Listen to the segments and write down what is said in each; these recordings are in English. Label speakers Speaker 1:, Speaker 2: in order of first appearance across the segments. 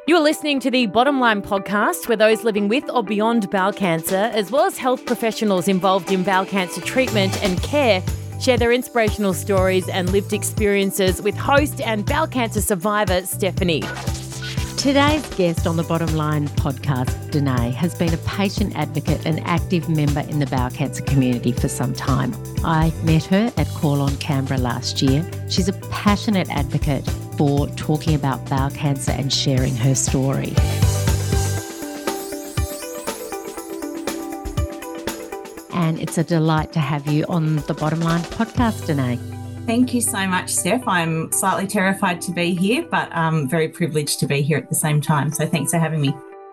Speaker 1: You're listening to the Bottom Line podcast, where those living with or beyond bowel cancer, as well as health professionals involved in bowel cancer treatment and care, share their inspirational stories and lived experiences with host and bowel cancer survivor Stephanie.
Speaker 2: Today's guest on the Bottom Line podcast, Danae, has been a patient advocate and active member in the bowel cancer community for some time. I met her at Call on Canberra last year. She's a passionate advocate for talking about bowel cancer and sharing her story. And it's a delight to have you on the Bottom Line podcast, Danae.
Speaker 3: Thank you so much, Steph. I'm slightly terrified to be here, but I'm very privileged to be here at the same time. So thanks for having me.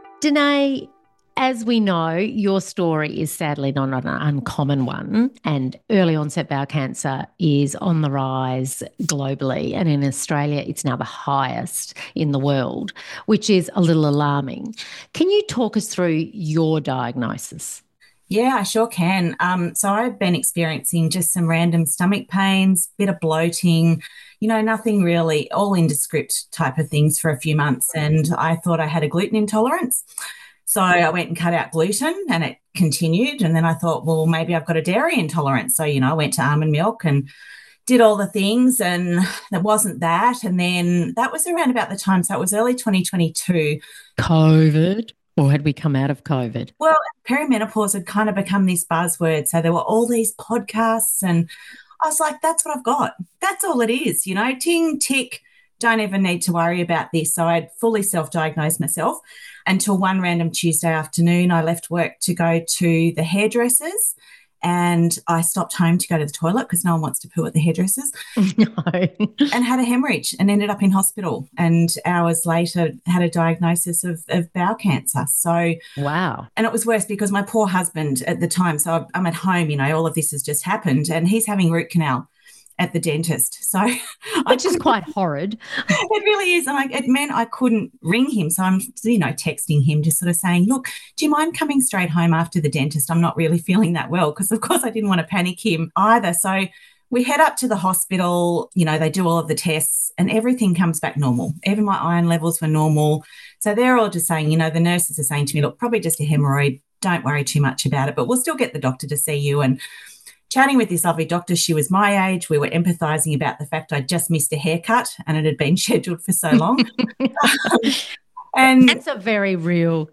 Speaker 2: Danae, as we know, your story is sadly not an uncommon one, and early onset bowel cancer is on the rise globally, and in Australia it's now the highest in the world, which is a little alarming. Can you talk us through your diagnosis?
Speaker 3: Yeah, I sure can. So I've been experiencing just some random stomach pains, bit of bloating, nothing really, all indescript type of things for a few months, and I thought I had a gluten intolerance. So I went and cut out gluten and it continued. And then I thought, well, maybe I've got a dairy intolerance. So, I went to almond milk and did all the things, and it wasn't that. And then that was around about the time. So it was early 2022.
Speaker 2: COVID? Or had we come out of COVID?
Speaker 3: Well, perimenopause had kind of become this buzzword. So there were all these podcasts and I was like, that's what I've got. That's all it is, ting, tick. Don't even need to worry about this. So I'd fully self-diagnosed myself until one random Tuesday afternoon. I left work to go to the hairdressers, and I stopped home to go to the toilet because no one wants to poo at the hairdressers.
Speaker 2: No.
Speaker 3: And had a hemorrhage and ended up in hospital, and hours later had a diagnosis of bowel cancer. So
Speaker 2: wow.
Speaker 3: And it was worse because my poor husband at the time, so I'm at home, all of this has just happened, and he's having root canal at the dentist. So
Speaker 2: which is quite horrid.
Speaker 3: It really is. And it meant I couldn't ring him. So I'm, texting him, just sort of saying, look, do you mind coming straight home after the dentist? I'm not really feeling that well, because of course I didn't want to panic him either. So we head up to the hospital, they do all of the tests and everything comes back normal. Even my iron levels were normal. So they're all just saying, the nurses are saying to me, look, probably just a hemorrhoid. Don't worry too much about it, but we'll still get the doctor to see you. And chatting with this lovely doctor, she was my age. We were empathising about the fact I'd just missed a haircut and it had been scheduled for so long. And
Speaker 2: that's very real.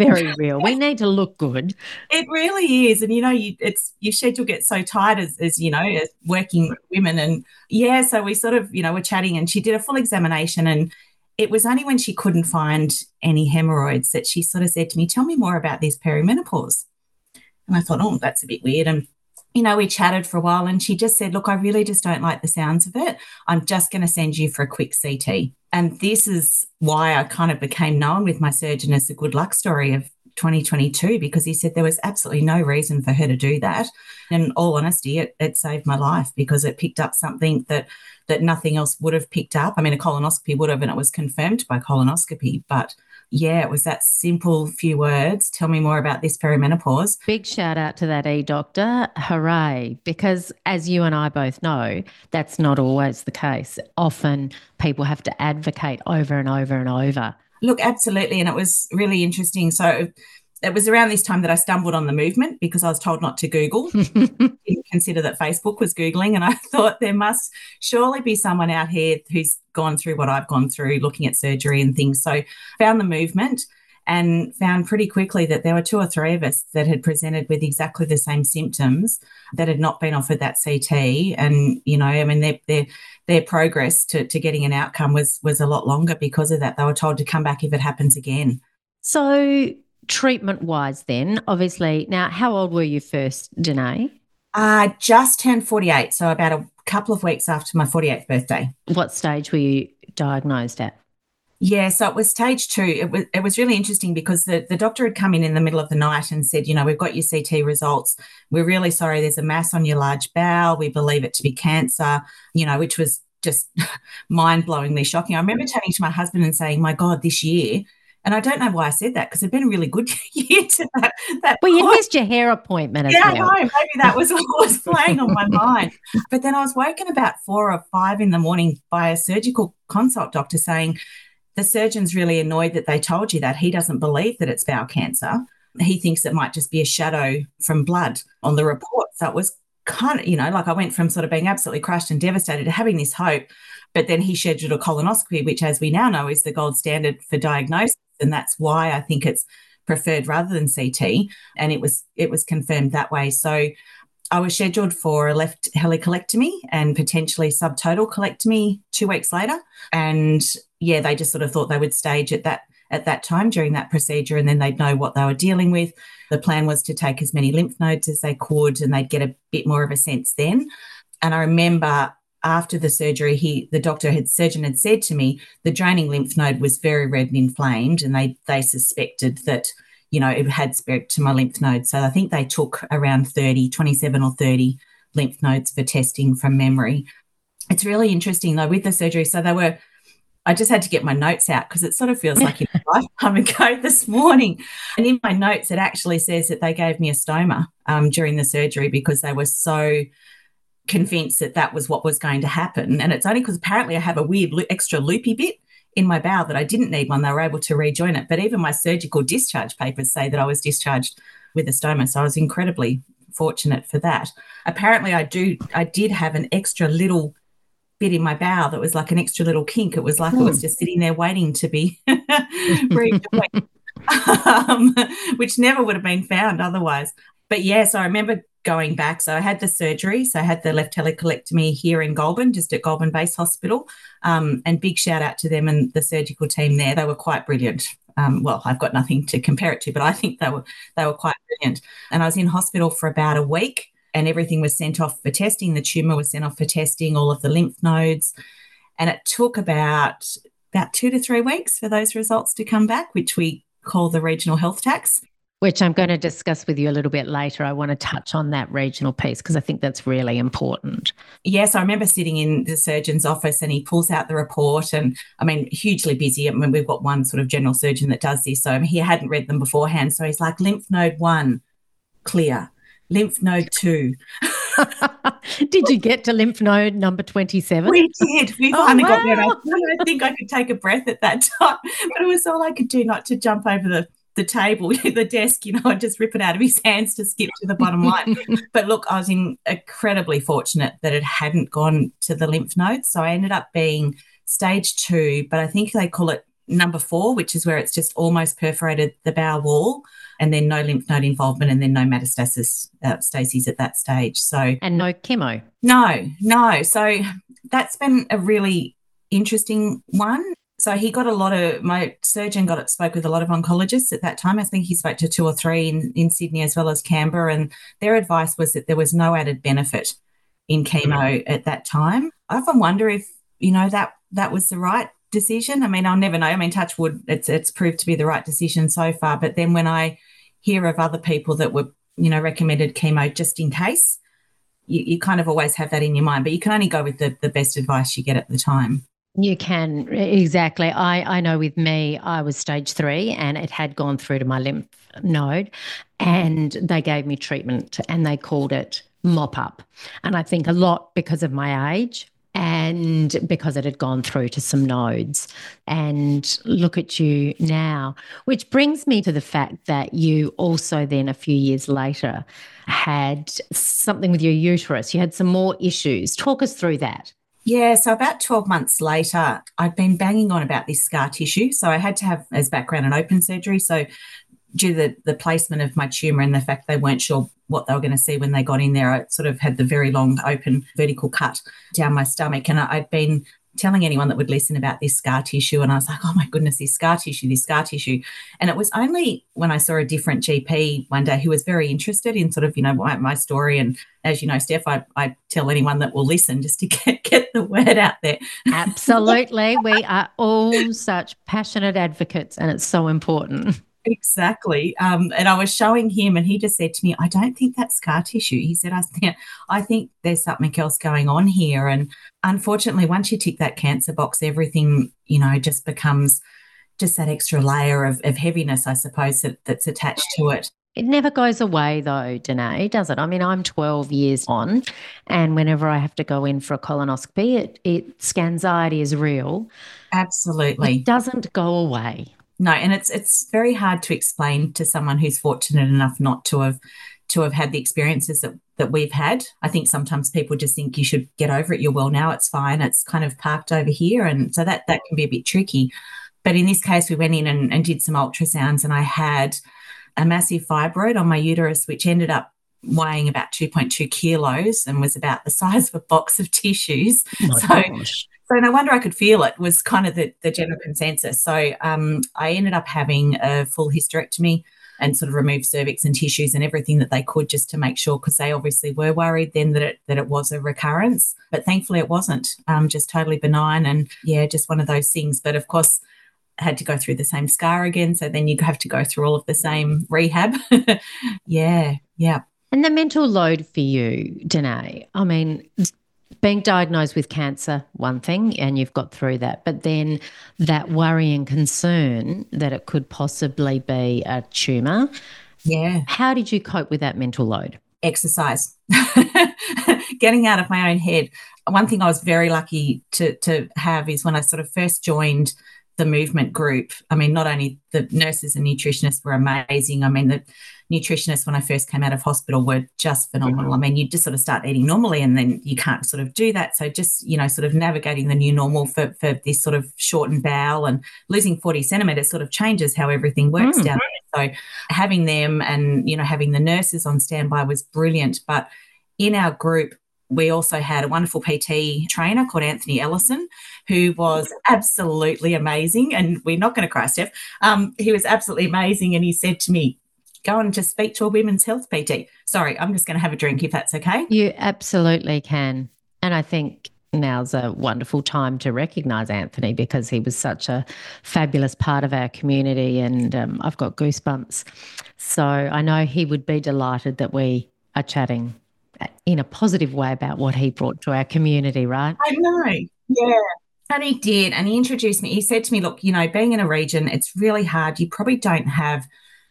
Speaker 2: We need to look good.
Speaker 3: It really is. And, your schedule gets so tight as working women. And, so we sort of, were chatting, and she did a full examination, and it was only when she couldn't find any hemorrhoids that she sort of said to me, tell me more about this perimenopause. And I thought, oh, that's a bit weird. And we chatted for a while, and she just said, look, I really just don't like the sounds of it. I'm just going to send you for a quick CT. And this is why I kind of became known with my surgeon as the good luck story of 2022, because he said there was absolutely no reason for her to do that. In all honesty, it saved my life, because it picked up something that nothing else would have picked up. I mean, a colonoscopy would have, and it was confirmed by colonoscopy, but it was that simple few words. Tell me more about this perimenopause.
Speaker 2: Big shout out to that doctor. Hooray. Because as you and I both know, that's not always the case. Often people have to advocate over and over and over.
Speaker 3: Look, absolutely. And it was really interesting. So it was around this time that I stumbled on the movement, because I was told not to Google. Didn't consider that Facebook was Googling. And I thought there must surely be someone out here who's gone through what I've gone through, looking at surgery and things. So found the movement and found pretty quickly that there were 2 or 3 of us that had presented with exactly the same symptoms that had not been offered that CT. And, their progress to getting an outcome was a lot longer because of that. They were told to come back if it happens again.
Speaker 2: So treatment-wise then, obviously, now how old were you first, Danae?
Speaker 3: I just turned 48, so about a couple of weeks after my 48th birthday.
Speaker 2: What stage were you diagnosed at?
Speaker 3: Yeah, so it was stage 2. It was really interesting because the doctor had come in the middle of the night and said, we've got your CT results. We're really sorry, there's a mass on your large bowel. We believe it to be cancer, which was just mind-blowingly shocking. I remember turning to my husband and saying, my God, this year. And I don't know why I said that, because it'd been a really good year to that
Speaker 2: well, you missed your hair appointment as well.
Speaker 3: Yeah, I know. Maybe that was what was playing on my mind. But then I was woken about 4 or 5 in the morning by a surgical consult doctor saying, the surgeon's really annoyed that they told you that. He doesn't believe that it's bowel cancer. He thinks it might just be a shadow from blood on the report. So it was kind of, like I went from sort of being absolutely crushed and devastated to having this hope. But then he scheduled a colonoscopy, which, as we now know, is the gold standard for diagnosis. And that's why I think it's preferred rather than CT. And it was confirmed that way. So I was scheduled for a left helicolectomy and potentially subtotal colectomy 2 weeks later. And yeah, they just sort of thought they would stage at that time during that procedure, and then they'd know what they were dealing with. The plan was to take as many lymph nodes as they could, and they'd get a bit more of a sense then. And I remember after the surgery, the surgeon had said to me, the draining lymph node was very red and inflamed, and they suspected that, it had spread to my lymph nodes. So I think they took around 27 or 30 lymph nodes for testing from memory. It's really interesting though with the surgery. So I just had to get my notes out because it sort of feels like a lifetime ago this morning. And in my notes, it actually says that they gave me a stoma during the surgery because they were so convinced that was what was going to happen. And it's only because apparently I have a weird extra loopy bit in my bowel that I didn't need one. They were able to rejoin it. But even my surgical discharge papers say that I was discharged with a stoma. So I was incredibly fortunate for that. Apparently I did have an extra little bit in my bowel that was like an extra little kink. It was like it was just sitting there waiting to be rejoined, which never would have been found otherwise. But yeah, so I remember going back. So I had the surgery. So I had the left helicolectomy here in Goulburn, just at Goulburn Base Hospital. And big shout out to them and the surgical team there. They were quite brilliant. Well, I've got nothing to compare it to, but I think they were quite brilliant. And I was in hospital for about a week, and everything was sent off for testing. The tumour was sent off for testing, all of the lymph nodes. And it took about 2 to 3 weeks for those results to come back, which we call the regional health tax.
Speaker 2: Which I'm going to discuss with you a little bit later. I want to touch on that regional piece because I think that's really important.
Speaker 3: Yes, I remember sitting in the surgeon's office and he pulls out the report, and I mean, hugely busy. I mean, we've got one sort of general surgeon that does this. So he hadn't read them beforehand. So he's like, lymph node 1, clear. Lymph node 2.
Speaker 2: Did you get to lymph node number 27?
Speaker 3: We did. We finally got there. I don't think I could take a breath at that time, but it was all I could do not to jump over the table, the desk, and just rip it out of his hands to skip to the bottom line. But look, I was incredibly fortunate that it hadn't gone to the lymph nodes. So I ended up being stage 2, but I think they call it number 4, which is where it's just almost perforated the bowel wall, and then no lymph node involvement, and then no metastasis stases at that stage. So
Speaker 2: and no chemo.
Speaker 3: No. So that's been a really interesting one. So my surgeon spoke with a lot of oncologists at that time. I think he spoke to 2 or 3 in Sydney as well as Canberra, and their advice was that there was no added benefit in chemo at that time. I often wonder if, that was the right decision. I mean, I'll never know. I mean, touch wood, it's proved to be the right decision so far. But then when I hear of other people that were, recommended chemo just in case, you kind of always have that in your mind, but you can only go with the best advice you get at the time.
Speaker 2: You can, exactly. I know with me, I was stage 3 and it had gone through to my lymph node, and they gave me treatment and they called it mop up. And I think a lot because of my age and because it had gone through to some nodes. And look at you now, which brings me to the fact that you also then a few years later had something with your uterus. You had some more issues. Talk us through that.
Speaker 3: Yeah, so about 12 months later, I'd been banging on about this scar tissue. So I had to have as background an open surgery. So due to the placement of my tumour and the fact they weren't sure what they were going to see when they got in there, I sort of had the very long open vertical cut down my stomach. And I'd been telling anyone that would listen about this scar tissue, and I was like, oh my goodness, this scar tissue. And it was only when I saw a different GP one day who was very interested in sort of, my story. And as you know, Steph, I tell anyone that will listen just to get the word out there.
Speaker 2: Absolutely. We are all such passionate advocates, and it's so important.
Speaker 3: Exactly. And I was showing him, and he just said to me, I don't think that's scar tissue. He said, I think there's something else going on here. And unfortunately, once you tick that cancer box, everything, just becomes just that extra layer of heaviness, I suppose, that's attached to it.
Speaker 2: It never goes away though, Danae, does it? I mean, I'm 12 years on, and whenever I have to go in for a colonoscopy, scanxiety is real.
Speaker 3: Absolutely.
Speaker 2: It doesn't go away.
Speaker 3: No, and it's very hard to explain to someone who's fortunate enough not to have had the experiences that we've had. I think sometimes people just think you should get over it. You're well now, it's fine. It's kind of parked over here. And so that can be a bit tricky. But in this case, we went in and did some ultrasounds, and I had a massive fibroid on my uterus, which ended up weighing about 2.2 kilos and was about the size of a box of tissues.
Speaker 2: Oh my gosh.
Speaker 3: So no wonder I could feel it, was kind of the general consensus. So I ended up having a full hysterectomy and sort of removed cervix and tissues and everything that they could, just to make sure, because they obviously were worried then that it was a recurrence. But thankfully it wasn't, just totally benign, and yeah, just one of those things. But of course, I had to go through the same scar again. So then you have to go through all of the same rehab. Yeah.
Speaker 2: And the mental load for you, Danae, I mean, being diagnosed with cancer, one thing, and you've got through that, but then that worry and concern that it could possibly be a tumour.
Speaker 3: Yeah.
Speaker 2: How did you cope with that mental load?
Speaker 3: Exercise. Getting out of my own head. One thing I was very lucky to have is when I sort of first joined the movement group. I mean, not only the nurses and nutritionists were amazing. I mean, the nutritionists when I first came out of hospital were just phenomenal. I mean, you just sort of start eating normally and then you can't sort of do that. So just, sort of navigating the new normal for this sort of shortened bowel and losing 40 centimetres sort of changes how everything works down there. So having them and, having the nurses on standby was brilliant. But in our group, we also had a wonderful PT trainer called Anthony Ellison, who was absolutely amazing. And we're not going to cry, Steph. He was absolutely amazing. And he said to me, go and just speak to a women's health PT. Sorry, I'm just going to have a drink if that's okay.
Speaker 2: You absolutely can. And I think now's a wonderful time to recognise Anthony, because he was such a fabulous part of our community, and I've got goosebumps. So I know he would be delighted that we are chatting in a positive way about what he brought to our community, right?
Speaker 3: I know, yeah. And he did, and he introduced me. He said to me, look, being in a region, it's really hard. You probably don't have,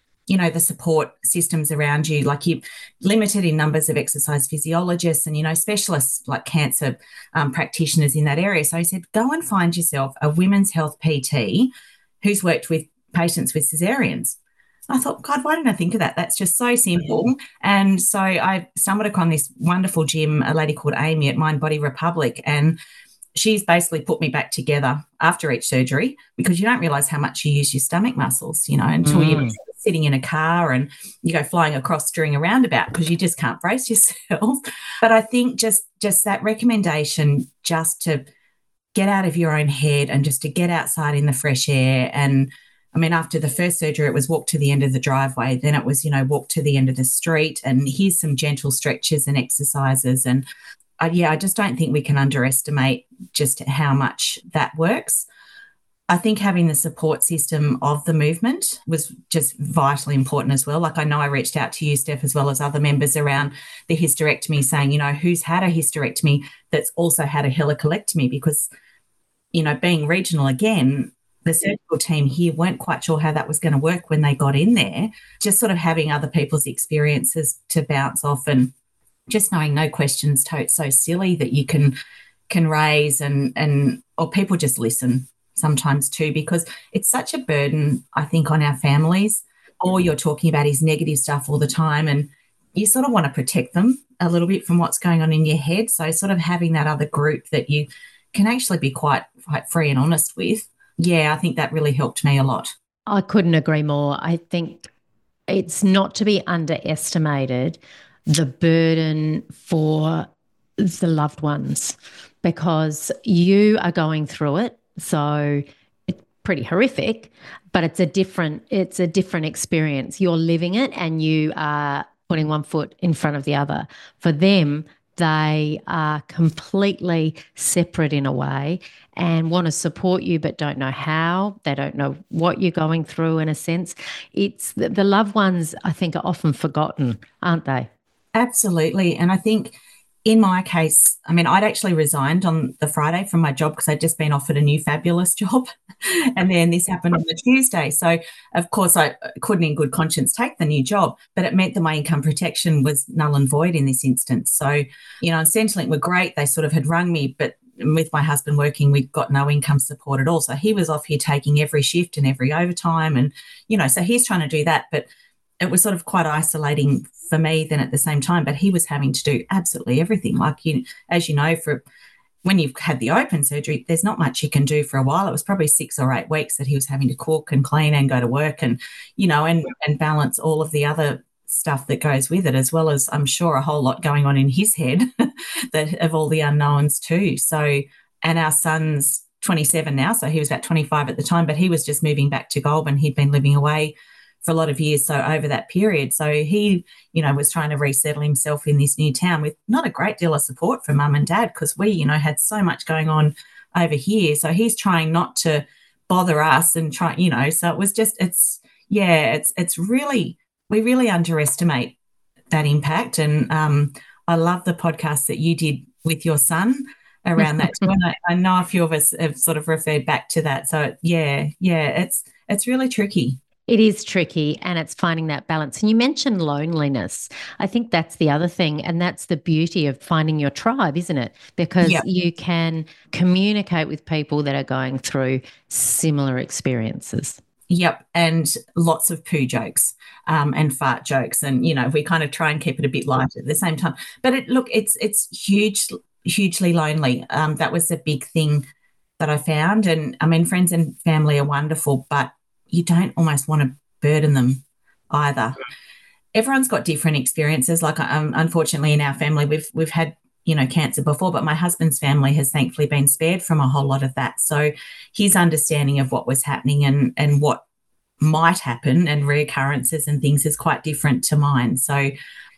Speaker 3: the support systems around you. Like, you're limited in numbers of exercise physiologists and, specialists like cancer practitioners in that area. So he said, go and find yourself a women's health PT who's worked with patients with cesareans. I thought, God, why didn't I think of that? That's just so simple. And so I stumbled upon this wonderful gym, a lady called Amy at Mind Body Republic, and she's basically put me back together after each surgery, because you don't realise how much you use your stomach muscles, until you're sitting in a car and you go flying across during a roundabout, because you just can't brace yourself. But I think just that recommendation, just to get out of your own head and just to get outside in the fresh air. And I mean, after the first surgery, it was walk to the end of the driveway. Then it was, walk to the end of the street, and here's some gentle stretches and exercises. And I just don't think we can underestimate just how much that works. I think having the support system of the movement was just vitally important as well. Like, I know I reached out to you, Steph, as well as other members around the hysterectomy, saying, who's had a hysterectomy that's also had a helicolectomy, because, being regional again, the surgical team here weren't quite sure how that was going to work when they got in there. Just sort of having other people's experiences to bounce off, and just knowing no questions so silly that you can raise, or people just listen sometimes too, because it's such a burden, I think, on our families. All you're talking about is negative stuff all the time, and you sort of want to protect them a little bit from what's going on in your head. So sort of having that other group that you can actually be quite free and honest with. Yeah, I think that really helped me a lot.
Speaker 2: I couldn't agree more. I think it's not to be underestimated, the burden for the loved ones, because you are going through it. So it's pretty horrific, but it's a different experience. You're living it and you are putting one foot in front of the other. For them, they are completely separate in a way and want to support you but don't know how. They don't know what you're going through, in a sense. It's the loved ones, I think, are often forgotten, aren't they?
Speaker 3: Absolutely. And I think In my case, I mean, I'd actually resigned on the Friday from my job because I'd just been offered a new fabulous job. And then this happened on the Tuesday. So, of course, I couldn't in good conscience take the new job, but it meant that my income protection was null and void in this instance. So, you know, and Centrelink were great. They sort of had rung me, but with my husband working, we got no income support at all. So he was off here taking every shift and every overtime. And, you know, so he's trying to do that. But it was sort of quite isolating for me then at the same time, but he was having to do absolutely everything. Like, you, as you know, for when you've had the open surgery, there's not much you can do for a while. It was probably 6 or 8 weeks that he was having to cook and clean and go to work and, you know, and balance all of the other stuff that goes with it, as well as I'm sure a whole lot going on in his head that of all the unknowns too. So, and our son's 27 now, so he was about 25 at the time, but he was just moving back to Goulburn. He'd been living away for a lot of years, so over that period. So he, you know, was trying to resettle himself in this new town with not a great deal of support from mum and dad because we, you know, had so much going on over here. So he's trying not to bother us and try, you know, so it was just, it's really, we really underestimate that impact. And I love the podcast that you did with your son around that too. And I know a few of us have sort of referred back to that. So it's really tricky.
Speaker 2: It is tricky, and it's finding that balance. And you mentioned loneliness. I think that's the other thing, and that's the beauty of finding your tribe, isn't it? Because you can communicate with people that are going through similar experiences.
Speaker 3: Yep, and lots of poo jokes and fart jokes, and you know we kind of try and keep it a bit light at the same time. But it's hugely lonely. That was the big thing that I found, and I mean friends and family are wonderful, but you don't almost want to burden them either. Everyone's got different experiences. Like unfortunately in our family, we've had, you know, cancer before, but my husband's family has thankfully been spared from a whole lot of that. So his understanding of what was happening and what might happen and reoccurrences and things is quite different to mine. So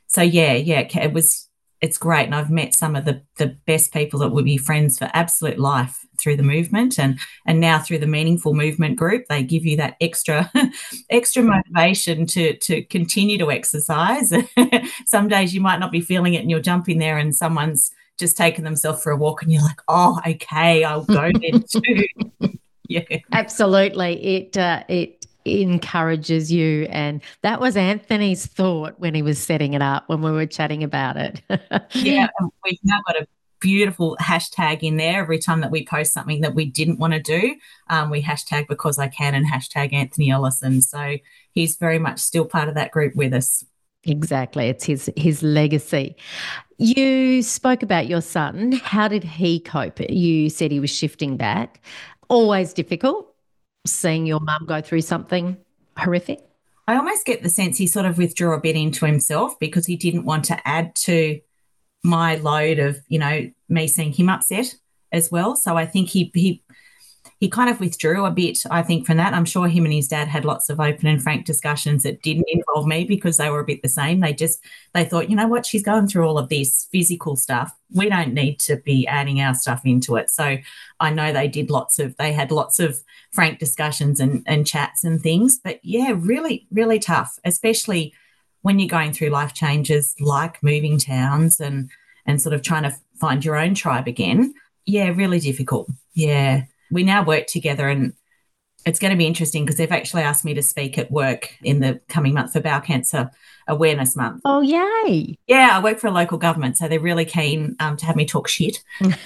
Speaker 3: it's great. And I've met some of the best people that would be friends for absolute life through the movement and now through the Meaningful Movement group. They give you that extra motivation to continue to exercise. Some days you might not be feeling it and you'll jump in there and someone's just taken themselves for a walk and you're like, oh, okay, I'll go there too. Yeah.
Speaker 2: Absolutely. It encourages you. And that was Anthony's thought when he was setting it up, when we were chatting about it.
Speaker 3: Yeah, and we've now got a beautiful hashtag in there. Every time that we post something that we didn't want to do, we hashtag Because I Can and hashtag Anthony Ellison. So he's very much still part of that group with us.
Speaker 2: Exactly. It's his legacy. You spoke about your son. How did he cope? You said he was shifting back. Always difficult seeing your mum go through something horrific?
Speaker 3: I almost get the sense he sort of withdrew a bit into himself because he didn't want to add to my load of, you know, me seeing him upset as well. So I think he kind of withdrew a bit, I think, from that. I'm sure him and his dad had lots of open and frank discussions that didn't involve me because they were a bit the same. They thought, you know what, she's going through all of this physical stuff. We don't need to be adding our stuff into it. So I know they had lots of frank discussions and chats and things. But yeah, really, really tough, especially when you're going through life changes like moving towns and sort of trying to find your own tribe again. Yeah, really difficult. Yeah. We now work together and it's going to be interesting because they've actually asked me to speak at work in the coming month for Bowel Cancer Awareness Month.
Speaker 2: Oh, yay.
Speaker 3: Yeah, I work for a local government, so they're really keen to have me talk shit.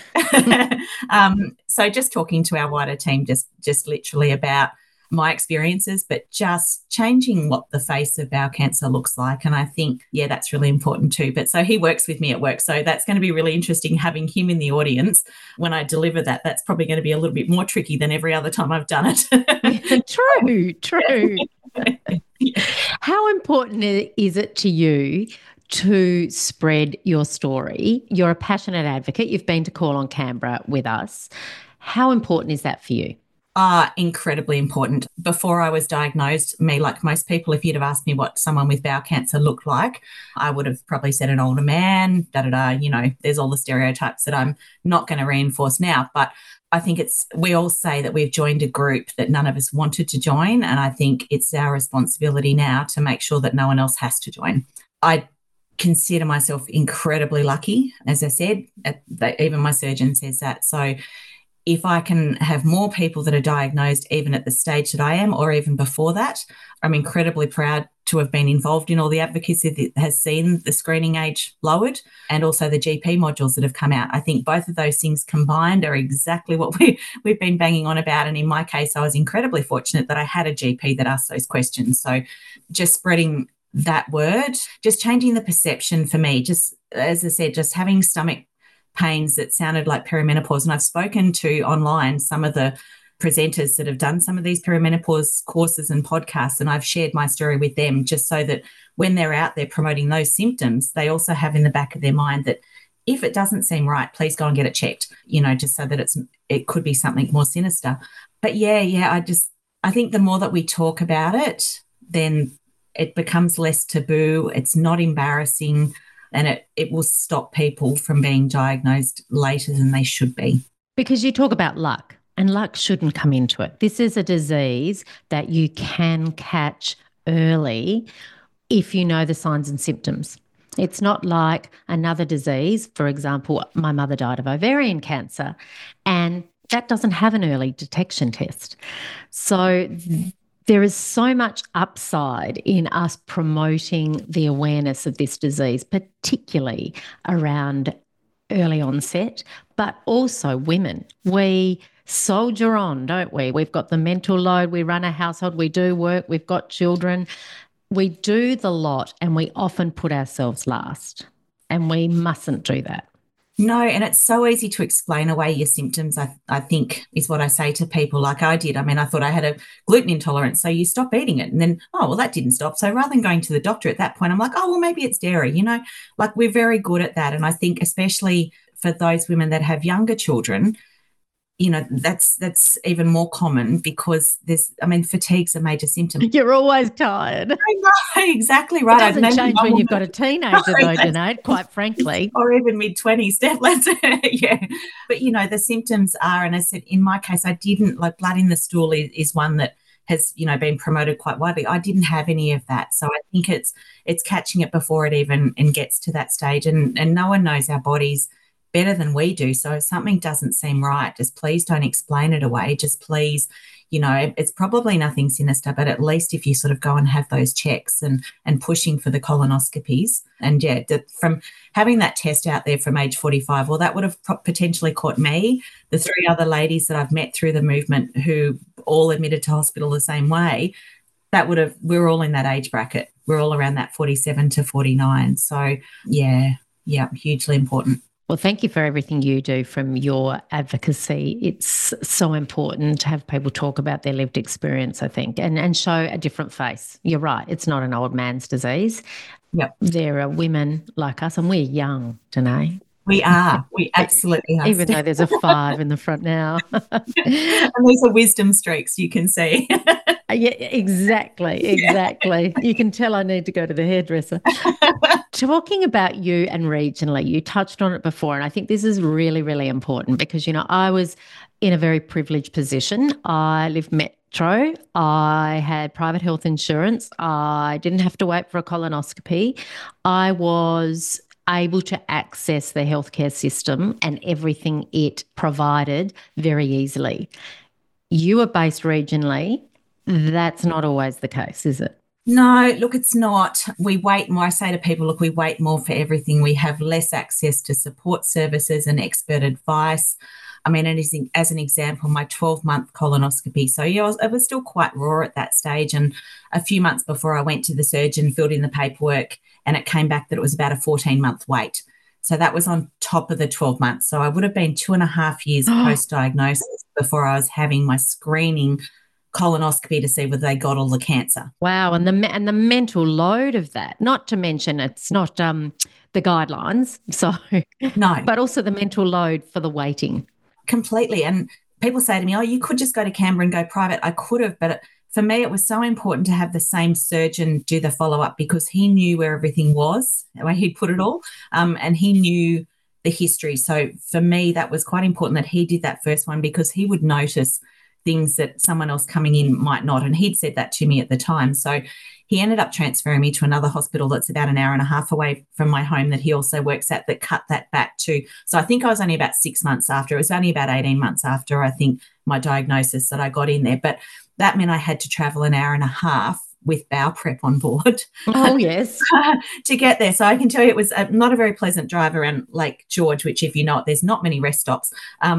Speaker 3: So just talking to our wider team, just literally about my experiences, but just changing what the face of bowel cancer looks like. And I think, yeah, that's really important too. But so he works with me at work. So that's going to be really interesting having him in the audience when I deliver that. That's probably going to be a little bit more tricky than every other time I've done
Speaker 2: it. True. How important is it to you to spread your story? You're a passionate advocate. You've been to Call on Canberra with us. How important is that for you?
Speaker 3: Incredibly important. Before I was diagnosed, me, like most people, if you'd have asked me what someone with bowel cancer looked like, I would have probably said an older man, you know, there's all the stereotypes that I'm not going to reinforce now. But I think we all say that we've joined a group that none of us wanted to join. And I think it's our responsibility now to make sure that no one else has to join. I consider myself incredibly lucky. As I said, even my surgeon says that. So if I can have more people that are diagnosed even at the stage that I am or even before that, I'm incredibly proud to have been involved in all the advocacy that has seen the screening age lowered and also the GP modules that have come out. I think both of those things combined are exactly what we've been banging on about. And in my case, I was incredibly fortunate that I had a GP that asked those questions. So just spreading that word, just changing the perception for me, just as I said, just having stomach pains that sounded like perimenopause. And I've spoken to online some of the presenters that have done some of these perimenopause courses and podcasts, and I've shared my story with them just so that when they're out there promoting those symptoms, they also have in the back of their mind that if it doesn't seem right, please go and get it checked, just so that it could be something more sinister. But I think the more that we talk about it, then it becomes less taboo. It's not embarrassing. And it will stop people from being diagnosed later than they should be.
Speaker 2: Because you talk about luck, and luck shouldn't come into it. This is a disease that you can catch early if you know the signs and symptoms. It's not like another disease. For example, my mother died of ovarian cancer, and that doesn't have an early detection test. So there is so much upside in us promoting the awareness of this disease, particularly around early onset, but also women. We soldier on, don't we? We've got the mental load, we run a household, we do work, we've got children. We do the lot and we often put ourselves last, and we mustn't do that.
Speaker 3: No, and it's so easy to explain away your symptoms, I think, is what I say to people like I did. I mean, I thought I had a gluten intolerance, so you stop eating it. And then, that didn't stop. So rather than going to the doctor at that point, I'm like, maybe it's dairy, like we're very good at that. And I think especially for those women that have younger children, that's even more common because fatigue's a major symptom.
Speaker 2: You're always tired.
Speaker 3: I know, exactly right.
Speaker 2: It doesn't change when you've got a teenager, though, Danae, quite frankly.
Speaker 3: Or even mid-20s, yeah. But, the symptoms are, and I said, in my case, I didn't, like blood in the stool is one that has, been promoted quite widely. I didn't have any of that. So I think it's catching it before it even gets to that stage. And no one knows our bodies better than we do. So if something doesn't seem right, just please don't explain it away. Just please, it's probably nothing sinister, but at least if you sort of go and have those checks and pushing for the colonoscopies. And from having that test out there from age 45, that would have potentially caught me, the 3 other ladies that I've met through the movement who all admitted to hospital the same way, we're all in that age bracket. We're all around that 47 to 49. So yeah, hugely important.
Speaker 2: Well, thank you for everything you do from your advocacy. It's so important to have people talk about their lived experience, I think, and show a different face. You're right. It's not an old man's disease.
Speaker 3: Yep.
Speaker 2: There are women like us, and we're young, Danae.
Speaker 3: We are. We absolutely are.
Speaker 2: Even though there's a 5 in the front now.
Speaker 3: And these are wisdom streaks, you can see.
Speaker 2: Yeah, exactly. You can tell I need to go to the hairdresser. Talking about you and regionally, you touched on it before, and I think this is really, really important because, I was in a very privileged position. I lived metro. I had private health insurance. I didn't have to wait for a colonoscopy. I was able to access the healthcare system and everything it provided very easily. You are based regionally. That's not always the case, is it?
Speaker 3: No, look, it's not. We wait more. I say to people, look, we wait more for everything. We have less access to support services and expert advice. I mean, as an example, my 12-month colonoscopy. So, I was still quite raw at that stage. And a few months before I went to the surgeon, filled in the paperwork, and it came back that it was about a 14-month wait. So that was on top of the 12 months. So I would have been 2.5 years post-diagnosis before I was having my screening colonoscopy to see whether they got all the cancer.
Speaker 2: Wow, and the mental load of that. Not to mention it's not the guidelines, so
Speaker 3: no,
Speaker 2: but also the mental load for the waiting.
Speaker 3: Completely. And people say to me, you could just go to Canberra and go private. I could have, but for me, it was so important to have the same surgeon do the follow-up because he knew where everything was, where he'd put it all, and he knew the history. So for me, that was quite important that he did that first one because he would notice things that someone else coming in might not. And he'd said that to me at the time. So he ended up transferring me to another hospital that's about an hour and a half away from my home that he also works at, that cut that back too. So I think I was only about 6 months after. It was only about 18 months after, I think, my diagnosis that I got in there. But that meant I had to travel an hour and a half with bowel prep on board.
Speaker 2: Oh, yes.
Speaker 3: To get there. So I can tell you it was not a very pleasant drive around Lake George, which, if you know it, there's not many rest stops.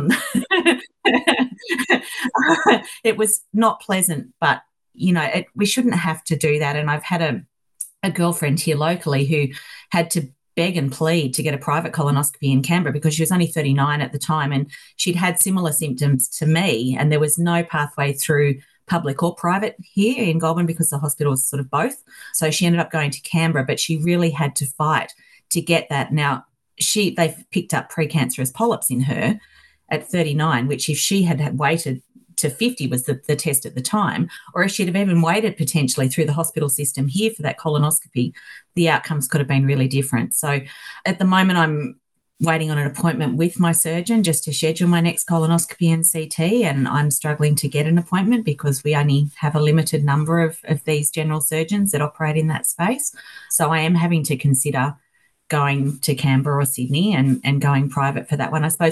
Speaker 3: It was not pleasant, but, you know, we shouldn't have to do that. And I've had a girlfriend here locally who had to beg and plead to get a private colonoscopy in Canberra because she was only 39 at the time, and she'd had similar symptoms to me, and there was no pathway through public or private here in Goulburn because the hospital was sort of both. So she ended up going to Canberra, but she really had to fight to get that. Now, they've picked up precancerous polyps in her at 39, which if she had waited to 50 was the test at the time, or if she'd have even waited potentially through the hospital system here for that colonoscopy, the outcomes could have been really different. So at the moment, I'm waiting on an appointment with my surgeon just to schedule my next colonoscopy and CT, and I'm struggling to get an appointment because we only have a limited number of these general surgeons that operate in that space. So I am having to consider going to Canberra or Sydney and going private for that one. I suppose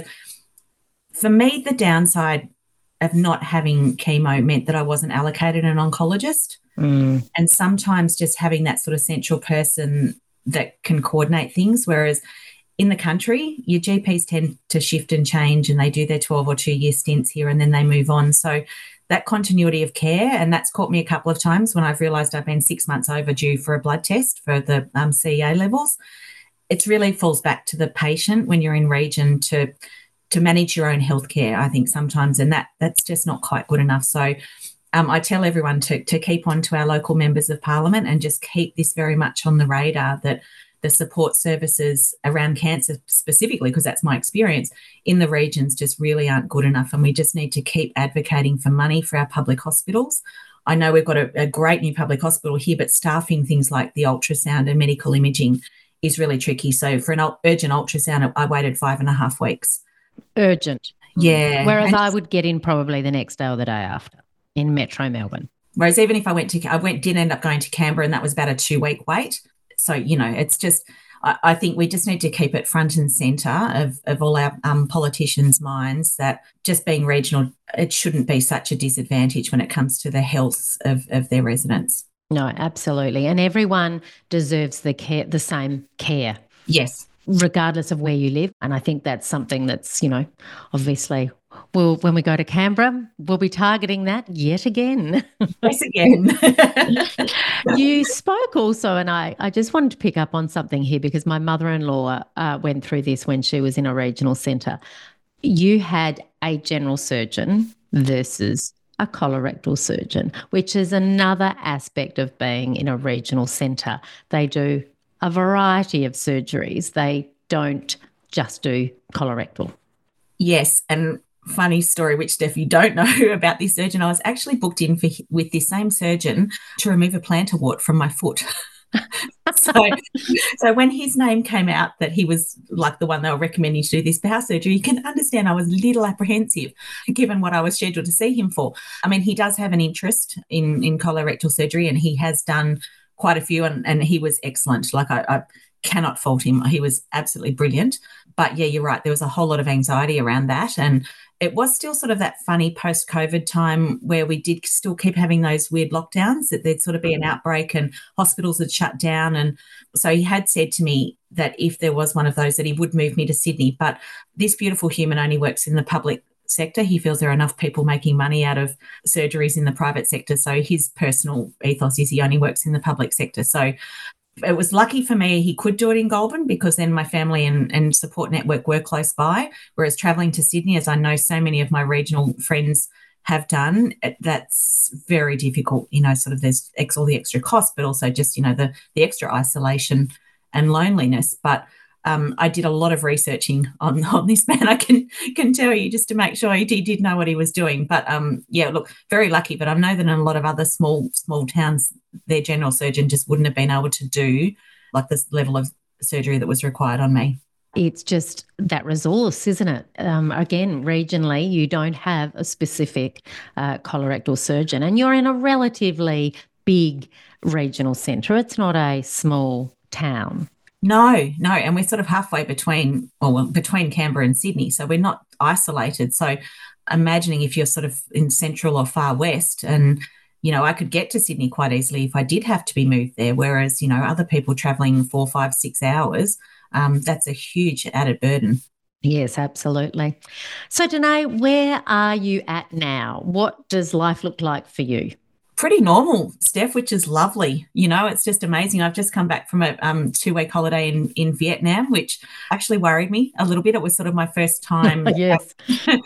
Speaker 3: for me, the downside of not having chemo meant that I wasn't allocated an oncologist. And sometimes just having that sort of central person that can coordinate things, whereas in the country, your GPs tend to shift and change, and they do their 12 or 2-year stints here and then they move on. So that continuity of care, and that's caught me a couple of times when I've realised I've been 6 months overdue for a blood test for the CEA levels. It really falls back to the patient when you're in region to manage your own healthcare, I think, sometimes, and that's just not quite good enough. So I tell everyone to keep on to our local members of parliament and just keep this very much on the radar, that the support services around cancer specifically, because that's my experience, in the regions just really aren't good enough, and we just need to keep advocating for money for our public hospitals. I know we've got a great new public hospital here, but staffing things like the ultrasound and medical imaging is really tricky. So for an urgent ultrasound, I waited 5.5 weeks.
Speaker 2: Urgent.
Speaker 3: Yeah.
Speaker 2: Whereas I would get in probably the next day or the day after in Metro Melbourne.
Speaker 3: Whereas even if I did end up going to Canberra, and that was about a 2-week wait. So, you know, it's just, I think we just need to keep it front and centre of all our politicians' minds that just being regional, it shouldn't be such a disadvantage when it comes to the health of their residents.
Speaker 2: No, absolutely. And everyone deserves the same care.
Speaker 3: Yes.
Speaker 2: Regardless of where you live. And I think that's something that's, you know, obviously when we go to Canberra, we'll be targeting that yet again.
Speaker 3: Yes, again.
Speaker 2: You spoke also, and I just wanted to pick up on something here because my mother-in-law went through this when she was in a regional centre. You had a general surgeon versus a colorectal surgeon, which is another aspect of being in a regional centre. They do a variety of surgeries. They don't just do colorectal.
Speaker 3: Yes, and funny story, which Steph, you don't know about this surgeon. I was actually booked in with this same surgeon to remove a plantar wart from my foot. So when his name came out that he was like the one they were recommending to do this bowel surgery, you can understand I was a little apprehensive given what I was scheduled to see him for. I mean, he does have an interest in colorectal surgery, and he has done quite a few, and he was excellent. Like I cannot fault him. He was absolutely brilliant. But yeah, you're right. There was a whole lot of anxiety around that. And it was still sort of that funny post-COVID time where we did still keep having those weird lockdowns, that there'd sort of be an outbreak and hospitals had shut down. And so he had said to me that if there was one of those, that he would move me to Sydney. But this beautiful human only works in the public sector. He feels there are enough people making money out of surgeries in the private sector. So his personal ethos is he only works in the public sector. So it was lucky for me he could do it in Goulburn, because then my family and support network were close by, whereas travelling to Sydney, as I know so many of my regional friends have done, that's very difficult. You know, sort of there's all the extra costs, but also just, you know, the extra isolation and loneliness. But I did a lot of researching on this man, I can tell you, just to make sure he did know what he was doing. But yeah, look, very lucky. But I know that in a lot of other small towns, their general surgeon just wouldn't have been able to do like this level of surgery that was required on me.
Speaker 2: It's just that resource, isn't it? Again, regionally, you don't have a specific colorectal surgeon, and you're in a relatively big regional centre. It's not a small town.
Speaker 3: No, and we're sort of halfway between Canberra and Sydney, so we're not isolated. So imagining if you're sort of in central or far west, and I could get to Sydney quite easily if I did have to be moved there, whereas other people travelling 4, 5, 6 hours, that's a huge added burden.
Speaker 2: Yes, absolutely. So Danae, where are you at now? What does life look like for you?
Speaker 3: Pretty normal, Steph, which is lovely. It's just amazing. I've just come back from a 2-week holiday in Vietnam, which actually worried me a little bit. It was sort of my first time
Speaker 2: yes.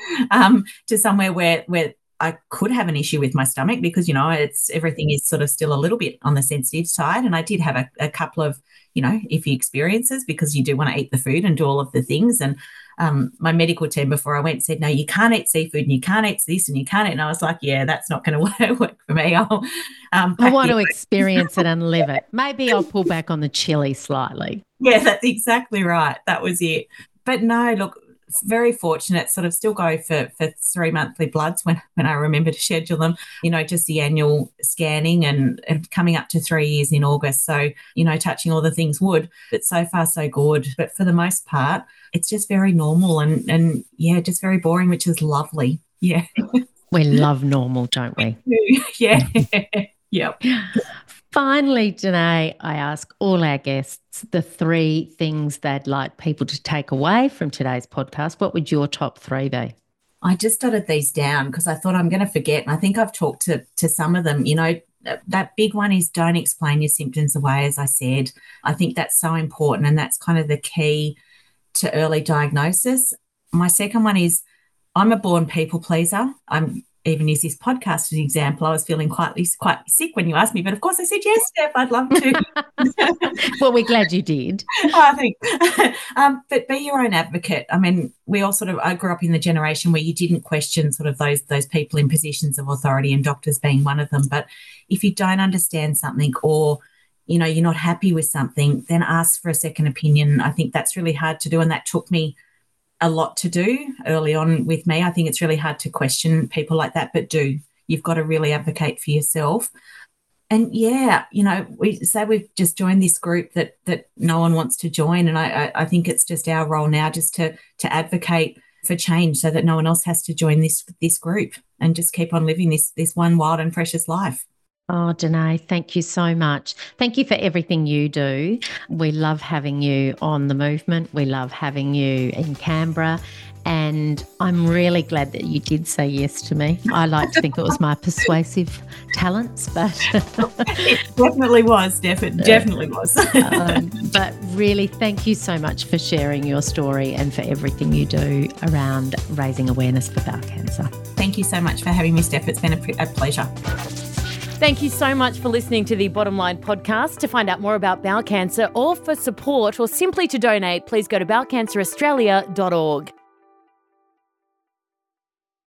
Speaker 3: To somewhere where I could have an issue with my stomach because, everything is sort of still a little bit on the sensitive side. And I did have a couple of, iffy experiences because you do want to eat the food and do all of the things. And my medical team before I went said, no, you can't eat seafood and you can't eat this and you can't eat. And I was like, yeah, that's not going to work for me. I
Speaker 2: want to experience it and live it. Maybe I'll pull back on the chili slightly.
Speaker 3: Yeah, that's exactly right. That was it. But no, look, very fortunate, sort of still go for 3 monthly bloods when I remember to schedule them, just the annual scanning and coming up to 3 years in August. So, touching all the things wood, but so far so good. But for the most part, it's just very normal and yeah, just very boring, which is lovely. Yeah.
Speaker 2: We love normal, don't we?
Speaker 3: Yeah. Yep.
Speaker 2: Finally, Danae, I ask all our guests the 3 things they'd like people to take away from today's podcast. What would your top 3 be?
Speaker 3: I just jotted these down because I thought I'm going to forget. And I think I've talked to some of them. That big one is don't explain your symptoms away, as I said. I think that's so important, and that's kind of the key to early diagnosis. My second one is I'm a born people pleaser. I'm even use this podcast as an example. I was feeling quite sick when you asked me, but of course I said, yes, Steph, I'd love to.
Speaker 2: Well, we're glad you did.
Speaker 3: I think. But be your own advocate. I mean, I grew up in the generation where you didn't question sort of those people in positions of authority, and doctors being one of them. But if you don't understand something or, you're not happy with something, then ask for a second opinion. I think that's really hard to do, and that took me a lot to do early on with me. I think it's really hard to question people like that, but you've got to really advocate for yourself. And yeah, we say we've just joined this group that no one wants to join. And I think it's just our role now just to advocate for change so that no one else has to join this group and just keep on living this one wild and precious life.
Speaker 2: Oh, Danae, thank you so much. Thank you for everything you do. We love having you on The Movement. We love having you in Canberra. And I'm really glad that you did say yes to me. I like to think it was my persuasive talents, but
Speaker 3: it definitely was, Steph. It definitely was.
Speaker 2: But really, thank you so much for sharing your story and for everything you do around raising awareness for bowel cancer.
Speaker 3: Thank you so much for having me, Steph. It's been a pleasure.
Speaker 1: Thank you so much for listening to the Bottom Line podcast. To find out more about bowel cancer or for support or simply to donate, please go to bowelcanceraustralia.org.